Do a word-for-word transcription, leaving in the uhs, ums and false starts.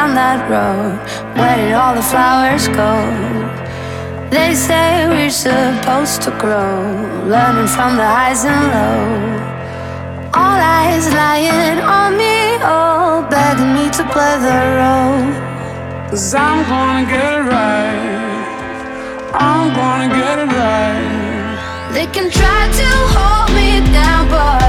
down that road. Where did all the flowers go? They say we're supposed to grow, learning from the highs and lows. All eyes lying on me, all begging me to play the role. 'Cause I'm gonna get it right, I'm gonna get it right. They can try to hold me down, but